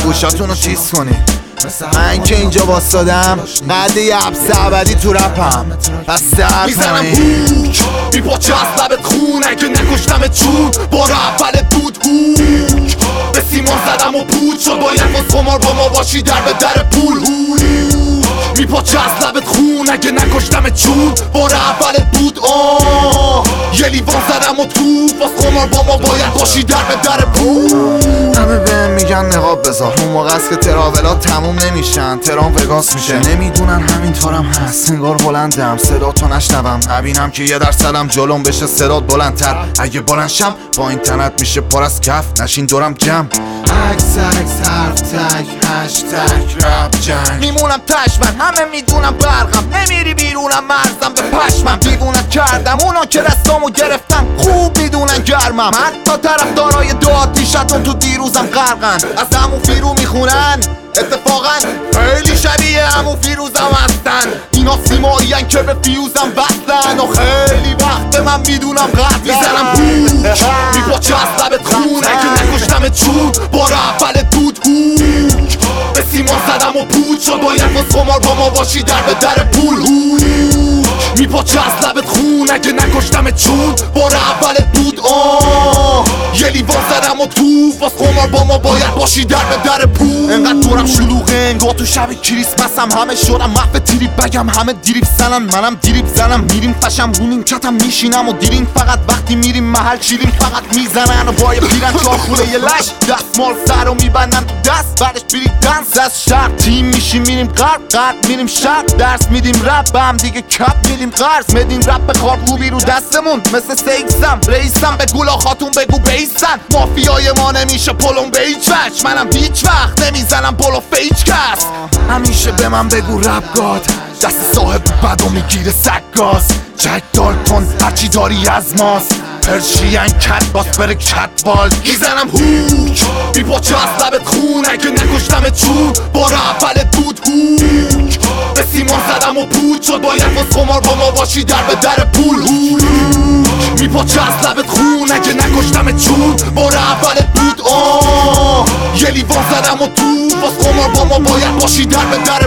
گوشاتونو چیز کنی. من که اینجا باستادم قد یه حبس ابدی تو رپم پس در میزنم هوک میپاچه از لبت خون اگه نکشتمت چون بار اولت بود هوک به سیمان زدم و پود شد باید باز خمار با ما باشی در به در پول میپاچه از لبت خون اگه نکشتمت چون بار اولت بود یه لیوان زدم و تو باز خمار با ما باید باشی در به در پول. همه بهم میگن نقاب بذار اون موقع است که تراولات تموم نمیشن ترام وگاس میشه نمیدونن همینطورم هست انگار بلندم صدا تو نشنوم نبینم که یه درصدم جلوم بشه صدات بلندتر اگه بلندشم با اینترنت میشه پر از کف نشین دورم جمع عکس حرف تک هشتگ رپ جنگ میمونم تشمن همه میدونم برقم نمیری بیرونم مرزم به پشمم دیوونت کردم اونا که دستامو گرفتن خوب میدونن گرمم حتی طرفدارای دو آتیشتون تو دیروزم غرقن از عمو فیرو میخونن اتفاقا خیلی شبیه عمو فیروزم هستن اینا سیمایین که به فیوزم وصلن و خیلی وقت من میدونم قد میزنم هوک میپاچه از لبت خون اگه نکشتمت چون بار اولت بود هوک به سیمان زدم و پود شد باید باز خمار با ما باشی در به در پول میپاچه از لبت خون اگه نکشتمت چون بار اولت بود یه لیوان زدم و تو باز خمار با ما باید باشی در به در پول انقدر دورم شلوغه انگار تو شب کریسمسم همه شدم محو تریپ بگم همه دیریب زنن منم دیریب زنم میریم فشم رو نیمکتم میشینم و دیرین فقط وقتی میریم محل شیرین فقط میزنن و با یه پیرن چاخوله یه لش دستمال سر رو میبندن تو دست بعدش بریم دنس از شرق تیم میشیم میریم غرب میریم شرق درس میدیم رپ به هم دیگه کپ میدیم قرض مدین رپ به کار خوبی رو دستمون مثل سیکسم رئیسم به گولا خاتون بگو بیسن مافیای ما نمیشه پلم به هیچ وجه منم هیچ وقت نمیزنم پلو فیچ کس همیشه به من بگو رپ گاد دست صاحب بدو میگیره سگاز جک دار کن هرچی داری از ماست پرشین کت باس بره کتبال میزنم هوک میپاچه از لبت خون اگه نکشتمت چون بار اولت بود هوک به سیمان زدم و پود شد باید باز خمار با ما باشی در به در پول میپاچه از لبت خون اگه نکشتمت چون بار اولت بود یه لیوان زدم و تو باز خمار با ما باید باشی در به در